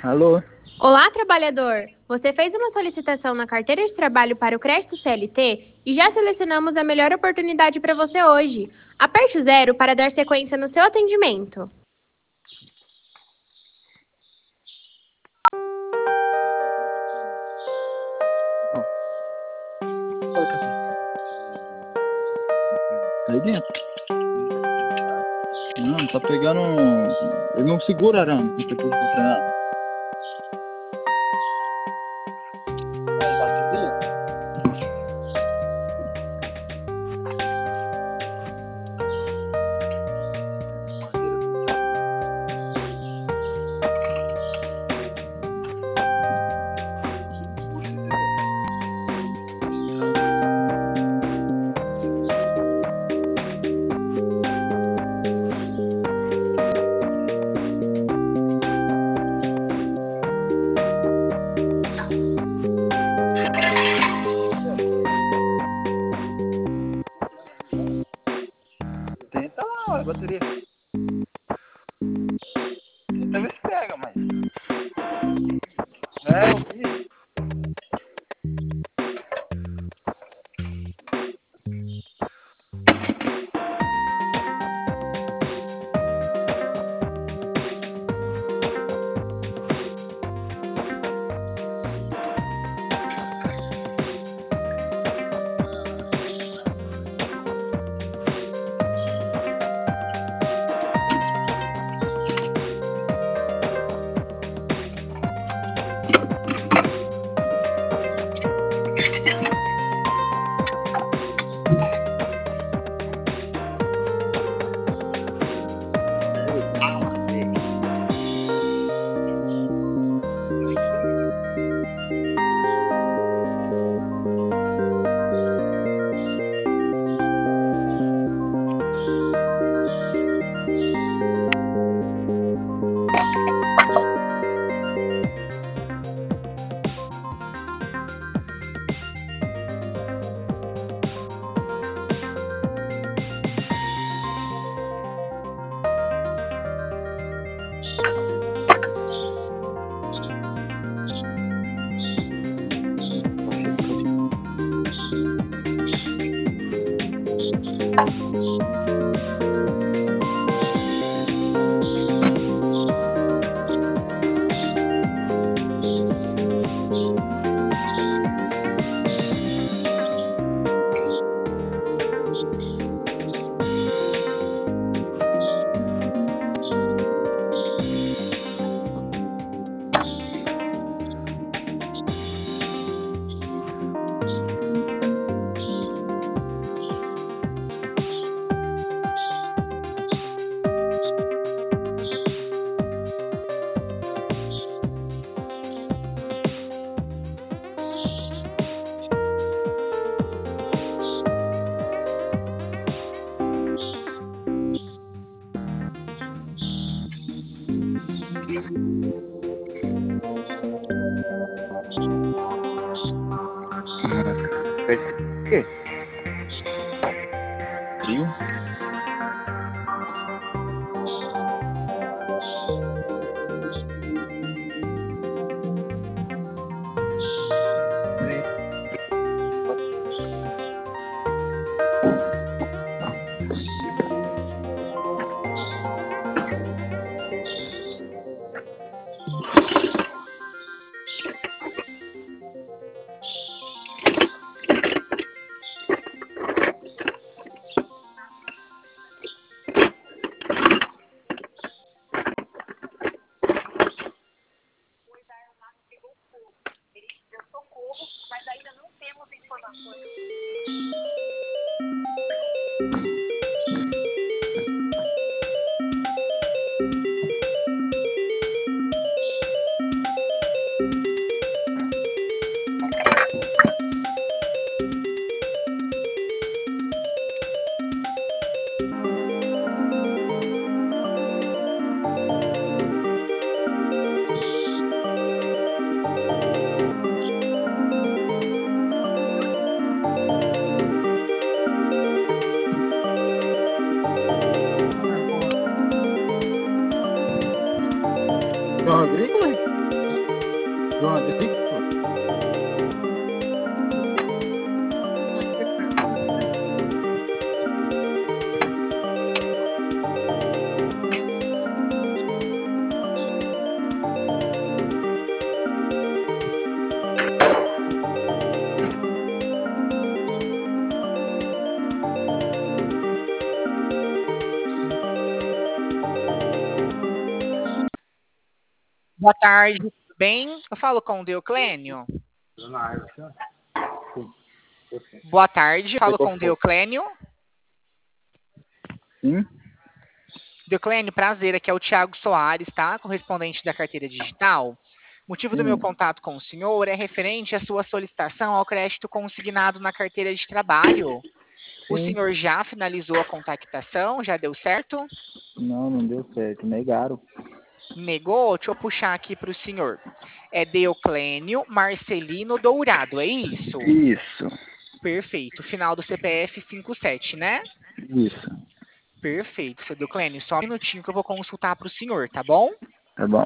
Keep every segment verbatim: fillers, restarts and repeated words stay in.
Alô? Olá, trabalhador! Você fez uma solicitação na carteira de trabalho para o crédito C L T e já selecionamos a melhor oportunidade para você hoje. Aperte o zero para dar sequência no seu atendimento. Tá aí dentro? Não, tá pegando. Ele não segura arame. Não tem coisa pra frear. É, bateria? Tenta lá, a bateria. Tenta ver se pega, mas. É, eu vi. O quê? Frio? Carro agrícola? João, eu tenho- Boa tarde, tudo bem? Eu falo com o Deoclênio. Boa tarde, falo com o Deoclênio. Sim? Deoclênio, prazer, aqui é o Thiago Soares, tá? Correspondente da carteira digital. O motivo do meu Sim. contato com o senhor é referente à sua solicitação ao crédito consignado na carteira de trabalho. O Sim. senhor já finalizou a contactação? Já deu certo? Não, não deu certo. Negaram. Negou? Deixa eu puxar aqui para o senhor. É Deoclênio Marcelino Dourado, é isso? Isso. Perfeito. Final do C P F cinquenta e sete, né? Isso. Perfeito, seu Deoclênio. Só um minutinho que eu vou consultar para o senhor, tá bom? Tá bom.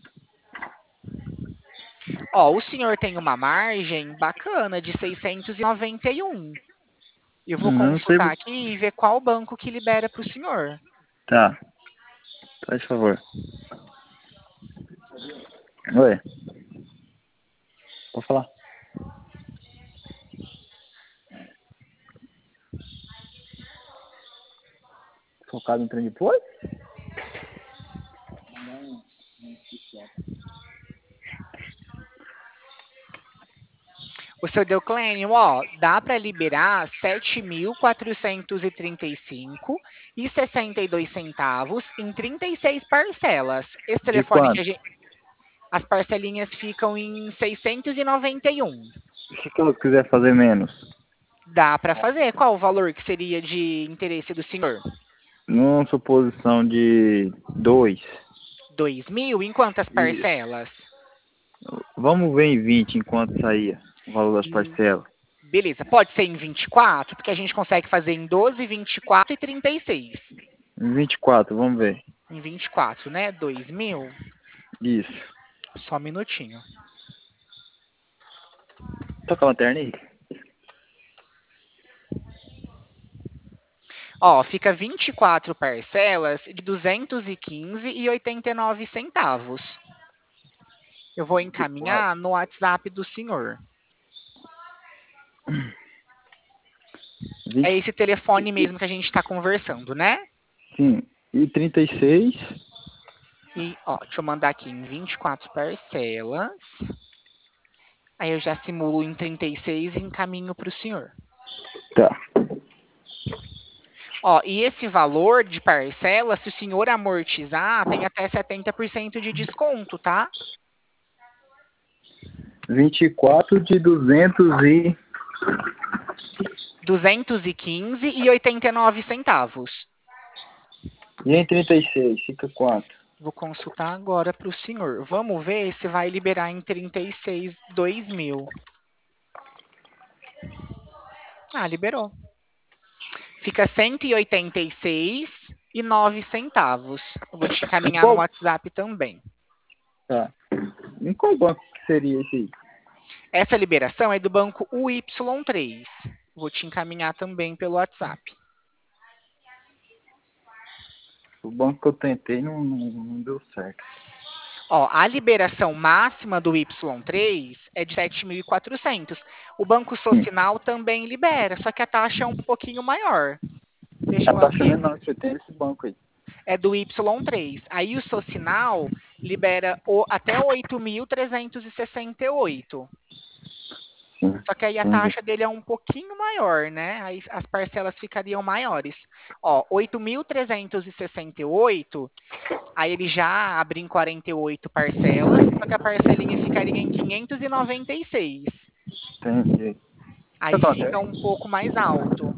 Ó, o senhor tem uma margem bacana de seiscentos e noventa e um. Eu vou Hum, Não sei. consultar aqui e ver qual banco que libera para o senhor. Tá. Faz favor. Oi. Pode falar. Focado em trem depois? O seu Deoclênio, ó, dá para liberar sete mil quatrocentos e trinta e cinco e sessenta e dois centavos em trinta e seis parcelas. Esse De telefone que quanto? a gente, as parcelinhas ficam em seiscentos e noventa e um. Se eu quiser fazer menos, Dá para fazer. Qual o valor que seria de interesse do senhor? numa suposição de dois. Dois mil? Em quantas Isso. parcelas? Vamos ver em vinte enquanto saía o valor das Hum, parcelas. beleza. Pode ser em vinte e quatro, porque a gente consegue fazer em doze, vinte e quatro e trinta e seis. Em vinte e quatro, vamos ver. Em vinte e quatro, né? Dois mil. Isso. Só um minutinho. Toca a lanterna aí. Ó, fica vinte e quatro parcelas de duzentos e quinze e oitenta e nove centavos. Eu vou encaminhar no WhatsApp do senhor. É vinte, esse telefone mesmo que a gente está conversando, né? sim. E trinta e seis. E, ó, deixa eu mandar aqui em vinte e quatro parcelas. Aí eu já simulo em trinta e seis e encaminho para o senhor. Tá. Ó, e esse valor de parcela, se o senhor amortizar, tem até setenta por cento de desconto, tá? vinte e quatro de duzentos e... duzentos e quinze e oitenta e nove centavos. E em trinta e seis, fica quanto? Vou consultar agora para o senhor. Vamos ver se vai liberar em trinta e seis, dois mil. Ah, liberou. Fica cento e oitenta e seis e nove centavos. Eu vou te Em encaminhar no qual... WhatsApp também. Tá. Em qual banco que seria esse aí? Essa liberação é do banco U Y três. Vou te encaminhar também pelo WhatsApp. O banco que eu tentei não, não, não deu certo. Ó, a liberação máxima do Y três é de sete mil e quatrocentos. O Banco Sim. Social também libera, só que a taxa é um pouquinho maior. Deixa A eu taxa aqui. menor que você tem é esse banco aí. É do Y três. Aí o Socinal libera o, até oito mil trezentos e sessenta e oito. Sim. Só que aí a Entendi. taxa dele é um pouquinho maior, né? Aí as parcelas ficariam maiores. Ó, oito mil trezentos e sessenta e oito, aí ele já abre em quarenta e oito parcelas, só que a parcelinha ficaria em quinhentos e noventa e seis. Entendi. Aí Toca a fica lanterna. um pouco mais alto.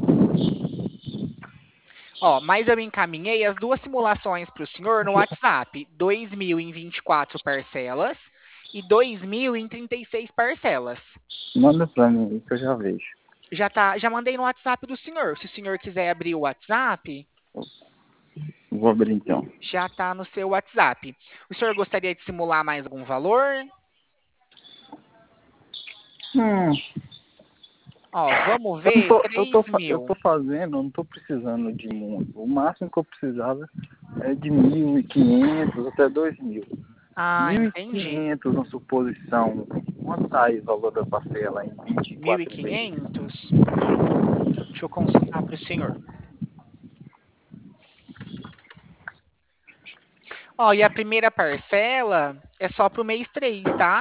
Ó, mas eu encaminhei as duas simulações para o senhor no WhatsApp. dois mil em vinte e quatro parcelas e dois mil em trinta e seis parcelas. Manda pra mim aí que eu já vejo. Já tá, já mandei no WhatsApp do senhor. Se o senhor quiser abrir o WhatsApp, Vou abrir então. já tá no seu WhatsApp. O senhor gostaria de simular mais algum valor? Hum, Ó, vamos eu, não ver, tô, eu, tô, três fa- eu mil. tô fazendo, eu não tô precisando de muito. O máximo que eu precisava é de mil e quinhentos até dois mil. Ah, Mil e entendi. quinhentos na suposição. Quanto tá aí o valor da parcela em vinte e Mil e quatro meses? quinhentos. Deixa eu consultar para o senhor. Ó, e a primeira parcela é só para o mês três, tá?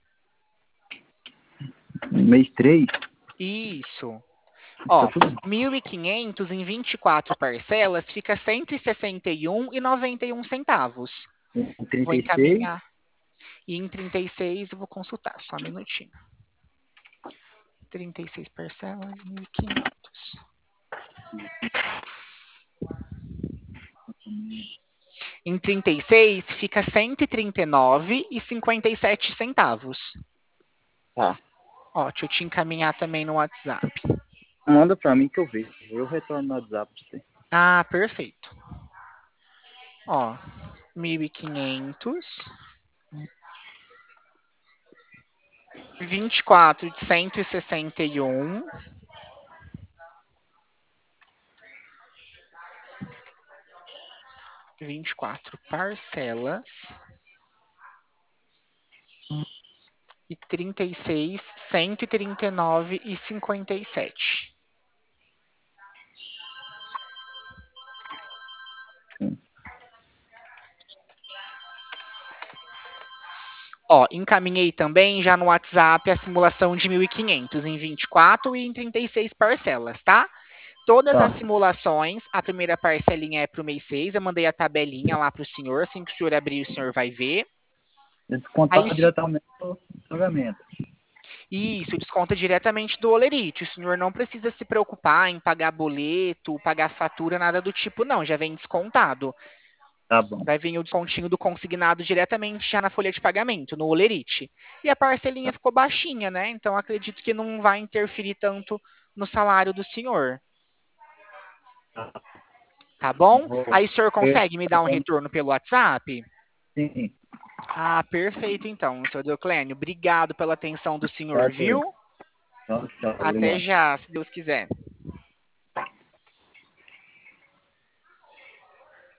Mês três? Isso. Tá Ó, tudo bem. mil e quinhentos em vinte e quatro parcelas fica cento e sessenta e um e noventa e um centavos. Em Vou trinta e seis? encaminhar. E em trinta e seis eu vou consultar, só um minutinho. trinta e seis parcelas, mil e quinhentos. Em trinta e seis fica cento e trinta e nove e cinquenta e sete centavos. Tá. Ó, deixa eu te encaminhar também no WhatsApp. Manda pra mim que eu vejo. Eu retorno no WhatsApp pra você. Ah, perfeito. Ó, mil e quinhentos. vinte e quatro de cento e sessenta e um. vinte e quatro parcelas. E trinta e seis, cento e trinta e nove e cinquenta e sete. Sim. Ó, encaminhei também já no WhatsApp a simulação de mil e quinhentos em vinte e quatro e em trinta e seis parcelas, tá? Todas Tá. as simulações, a primeira parcelinha é para o mês seis, eu mandei a tabelinha lá para o senhor, assim que o senhor abrir, o senhor vai ver. É descontar Aí, se- diretamente no pagamento. isso, desconta diretamente do Olerite. O senhor não precisa se preocupar em pagar boleto, pagar fatura, nada do tipo, não, já vem descontado. Tá bom. Vai vir o descontinho do consignado diretamente já na folha de pagamento, no Olerite. E a parcelinha ficou baixinha, né? Então acredito que não vai interferir tanto no salário do senhor. Tá bom? Vou Aí o senhor ver. consegue me dar um retorno pelo WhatsApp? Sim. Ah, perfeito então, seu Deoclênio. Obrigado pela atenção do senhor, Obrigado aí. viu? Tchau, tchau, Até Leon. já, se Deus quiser.